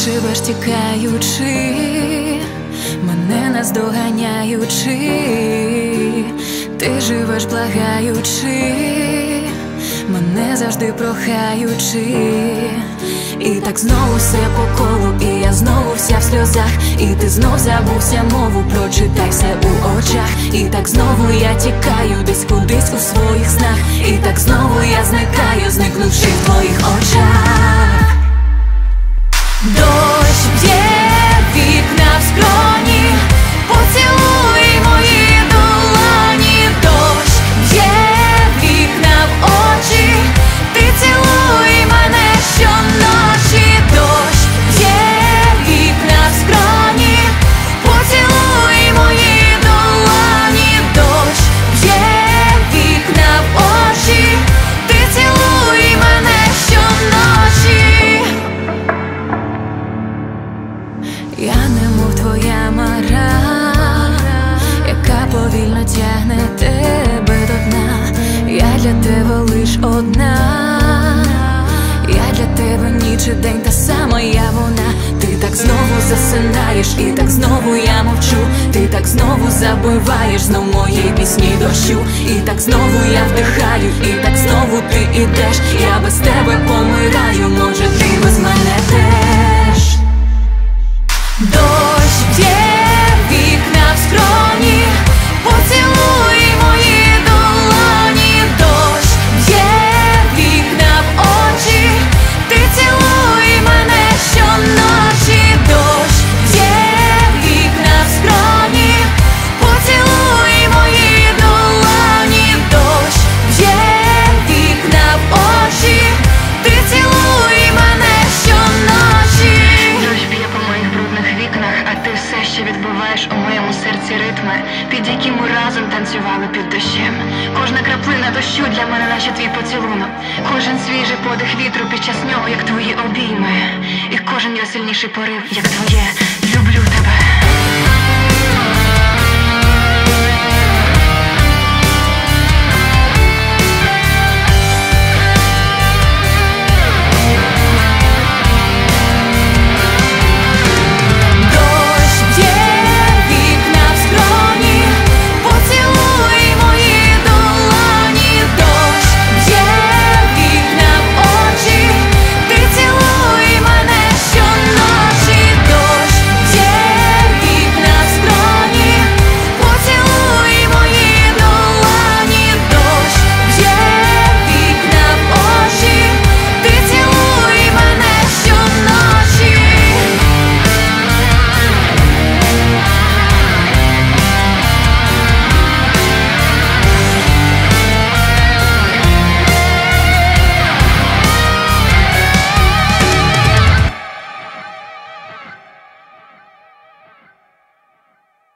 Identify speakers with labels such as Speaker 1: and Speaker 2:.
Speaker 1: живеш тікаючи, мене наздоганяючи, ти живеш благаючи, мене завжди прохаючи. І так знову все по колу, і я знову вся в сльозах, і ти знов забувся мову, прочитай все у очах. І так знову я тікаю десь кудись у своїх снах, і так знову я зникаю, зникнувши в твоїх очах. Дощ б'є вікна в скроні, поцілуй мої долоні. Дощ б'є вікна в очі, ти цілуй мене щоночі. Дощ б'є вікна в скроні, поцілуй мої долоні. Дощ б'є вікна в очі, ти цілуй мене щоночі. Я немов твоя мара, яка повільно тягне тебе до дна. Я для тебе лиш одна, я для тебе ніч і день, та сама я вона. Ти так знову засинаєш, і так знову я мовчу. Ти так знову забиваєш знов мої пісні дощу. І так знову я вдихаю, і так знову ти ідеш. Я без тебе помираю, може ти без мене теж. Дощ б'є вікна в скроні, поцілуй мої долоні. Дощ б'є вікна в очі, ти цілуй мене щоночі. Дощ б'є вікна в скроні, поцілуй мої долоні. Дощ б'є вікна в очі, ти цілуй мене щоночі.
Speaker 2: Дощ б'є по моїх брудних вікнах, а ти все ще відбиваєш у моєму серці ритми, під які ми разом танцювали під дощем. Кожна краплина дощу для мене наче твій поцілунок, кожен свіжий подих вітру під час нього, як твої обійми, і кожен його сильніший порив, як твоє